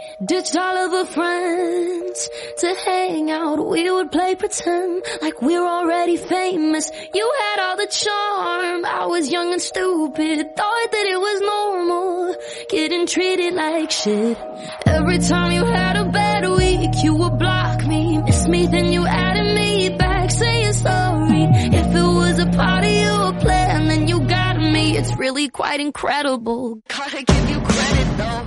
Ditched all of our friends to hang out. We would play pretend like we're already famous. You had all the charm, I was young and stupid. Thought that it was normal, getting treated like shit. Every time you had a bad week, you would block me. Miss me, then you added me back, saying sorry. If it was a part of your plan, then you got me. It's really quite incredible, gotta give you credit though.